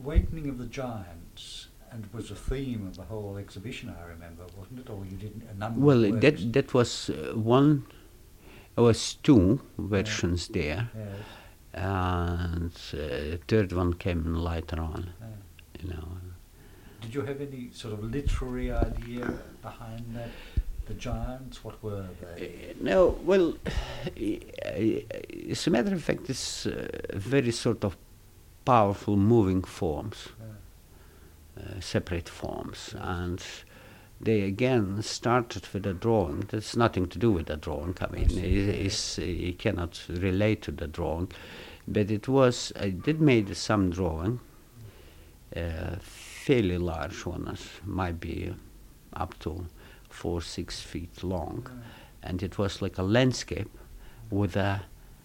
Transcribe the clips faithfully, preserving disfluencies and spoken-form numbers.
Awakening of the Giants, and it was a theme of the whole exhibition, I remember, wasn't it? Or you did a number Well, of works. that that was uh, one. There was two Yeah. versions there, Yes. and uh, third one came later on. Yeah. You know. Did you have any sort of literary idea behind that? The giants, what were they? Uh, no, well, as a matter of fact, it's uh, very sort of powerful moving forms, Yeah. uh, separate forms, Yes. and they again started with a drawing. That's nothing to do with the drawing. I mean, see, it, yeah. it's, you cannot relate to the drawing, but it was. I did made some drawing, uh, fairly large ones, might be up to four, six feet long, Yeah. and it was like a landscape with a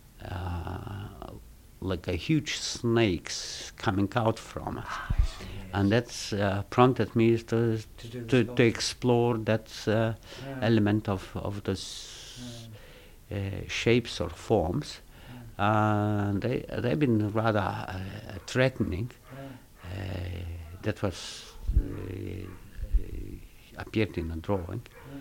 uh, like a huge snakes coming out from it, Ah, I see, yes. and that's uh, prompted me to To do the to, to sculpture. explore that uh, Yeah. element of of those uh, shapes or forms, Yeah. and they they've been rather uh, threatening. Yeah. Uh, that was uh, appeared in a drawing,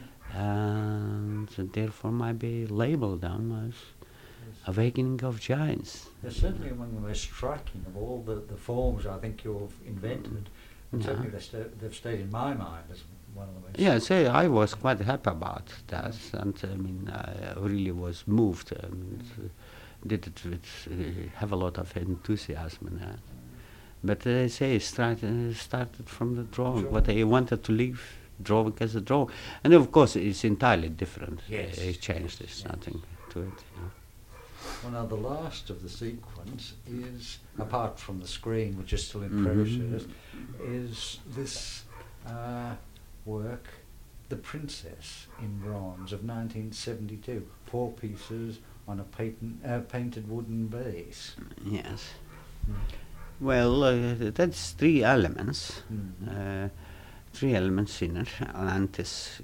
and therefore might be labeled them as Yes. Awakening of Giants. They're certainly among the most striking of all the, the forms I think you've invented. And Yeah. certainly they sta- they've stayed in my mind as one of the most... Yeah, so I was quite happy about that, and I mean, I really was moved. I mean, Mm. uh, did it with uh, have a lot of enthusiasm in that. But uh, I say, it started, started from the drawing. Sure. What I wanted to leave drawing as a drawing, and of course, it's entirely different. Yes. Uh, it changed. There's Yes. nothing to it. You know. Well, now the last of the sequence is, apart from the screen, which is still in Mhm. process, is this uh, work, The Princess in bronze of nineteen seventy-two. Four pieces on a patent, uh, painted wooden base. Yes. Mm. Well, uh, that's three elements. Mm. Uh, three elements in it, and it's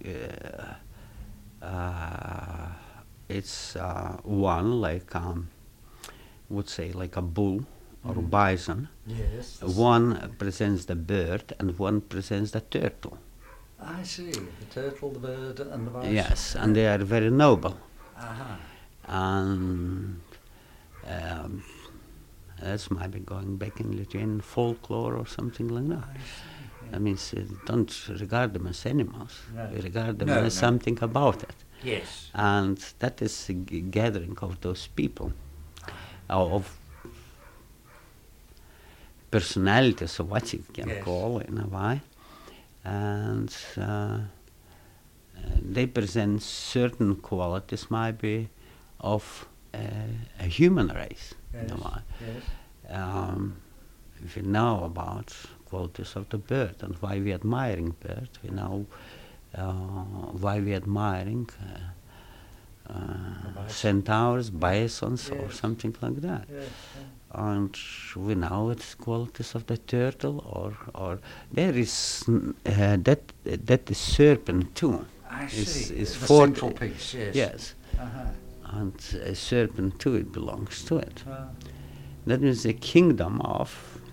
uh, uh, it's uh, one like um, would say like a bull or a Mm. bison. Yes. One presents the bird, and one presents the turtle. I see. The turtle, the bird, and the bison. Yes, and they are very noble, Aha. and um, that's maybe going back in Lithuanian folklore or something like that. I see. I mean, s- don't regard them as animals. No. We regard them No, as no. something about it. Yes. And that is a g- gathering of those people, uh, of personalities, of what you can Yes. call in a way. And uh, uh, they present certain qualities, maybe, of uh, a human race in a Yes. way. Yes. Um, if we know about qualities of the bird and why we admiring bird, we know uh, why we admiring uh, The uh, bison. centaurs, bisons, or Yes. something like that. Yes. And we know its qualities of the turtle, or or there is mm, uh, that that is serpent too. I Is- see. is the fourth- central piece. Yes. Yes, Uh-huh. and a serpent too, it belongs to it. Uh, That is a kingdom of.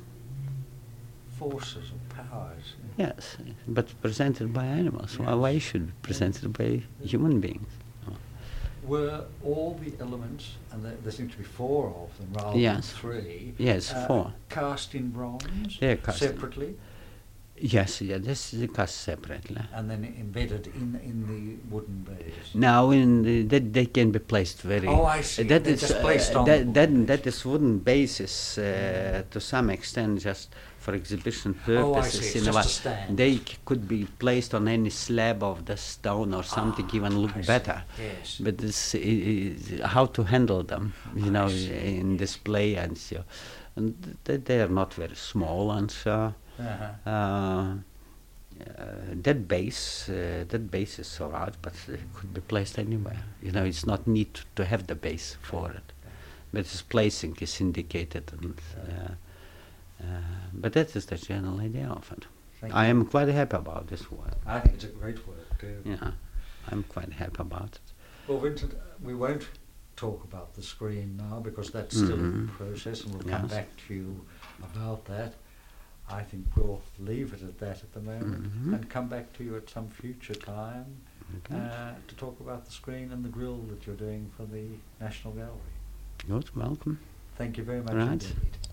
forces or powers. Yes, but presented by animals. Why, why should it be presented by human beings? Were all the elements, and there, there seem to be four of them rather Yes. than three, Yes, uh, four. cast in bronze They're cast in- separately Yes, yeah, this is cast separately. and then embedded in in the wooden base? Now, in the, that they can be placed very. Oh, I see. That They're is just uh, placed on that the that wooden that base. is wooden bases uh, to some extent just for exhibition Oh, I purposes. see. It's in a just way. a stand. They c- could be placed on any slab of the stone or something, Ah, even look I see. better. Yes. But this, i- i- how to handle them, you I know, see. in display, and so, and th- they are not very small, and so. Uh-huh. Uh, uh, that base, uh, that base is alright, but it could be placed anywhere. You know, it's not need to have the base for it, but its placing is indicated. And, uh, uh, but that is the general idea of it. Thank I you. am quite happy about this work. I think it's a great work too. Yeah, I'm quite happy about it. Well, Vincent, we won't talk about the screen now because that's still in Mhm. process, and we'll come Yes. back to you about that. I think we'll leave it at that at the moment Mhm. and come back to you at some future time Okay. uh, to talk about the screen and the grill that you're doing for the National Gallery. Good, welcome. Thank you very much Right. indeed.